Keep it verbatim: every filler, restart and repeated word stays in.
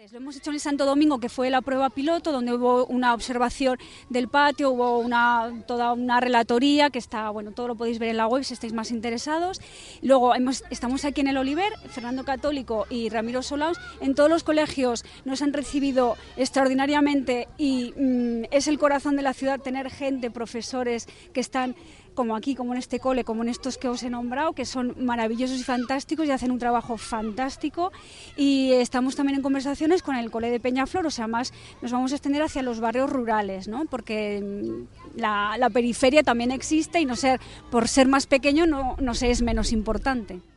Lo hemos hecho en el Santo Domingo, que fue la prueba piloto, donde hubo una observación del patio, hubo una, toda una relatoría, que está, bueno, todo lo podéis ver en la web si estáis más interesados. Luego hemos, estamos aquí en el Oliver, Fernando Católico y Ramiro Solaos. En todos los colegios nos han recibido extraordinariamente y mmm, es el corazón de la ciudad tener gente, profesores que están como aquí, como en este cole, como en estos que os he nombrado, que son maravillosos y fantásticos y hacen un trabajo fantástico. Y estamos también en conversaciones con el cole de Peñaflor, o sea, más nos vamos a extender hacia los barrios rurales, ¿no? Porque la, la periferia también existe y no ser, por ser más pequeño no, no se es menos importante.